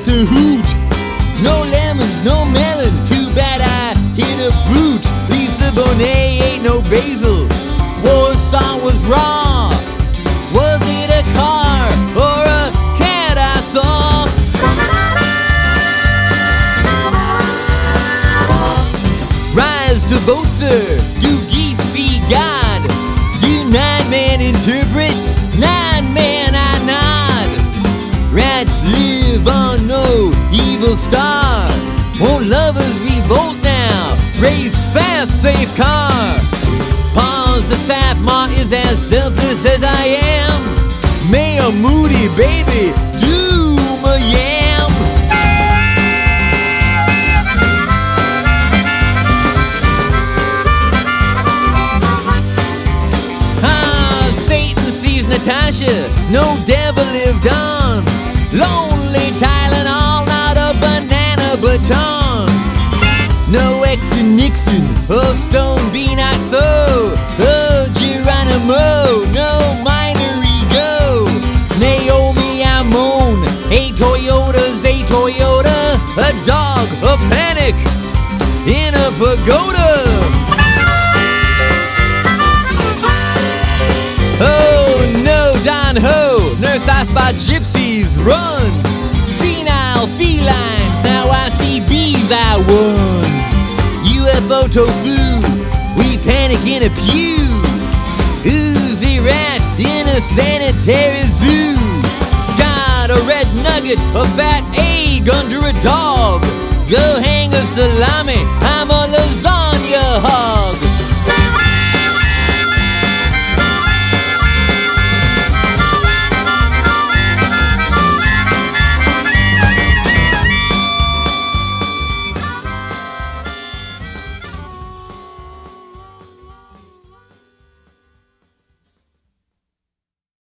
to hoot. No lemons, no melon, too bad I hit a boot. Lisa Bonet ain't no basil. Warsaw was raw. Was it a car or a cat I saw? Rise to vote, sir. Do geese see God? Do 9-man interpret? 9-man I nod. Rats live on no evil star. Won't lovers revolt now? Race fast, safe car. Pause the Saffmar is as selfless as I am. Mayor Moody, baby, doom a yam. Satan sees Natasha, no devil lived on. Lonely Tylenol, not a banana baton. No X and Nixon, oh Stone Bean I sow. Oh Geronimo, no minor ego. Naomi I moan, a Toyota's a Toyota. A dog, a panic, in a pagoda. Oh no, Don Ho, nurse I spot gypsies run. Senile felines, now I see bees I won. UFO tofu, we panic in a pew. Oozy rat in a sanitary zoo. Got a red nugget, a fat egg under a dog. Go hang a salami,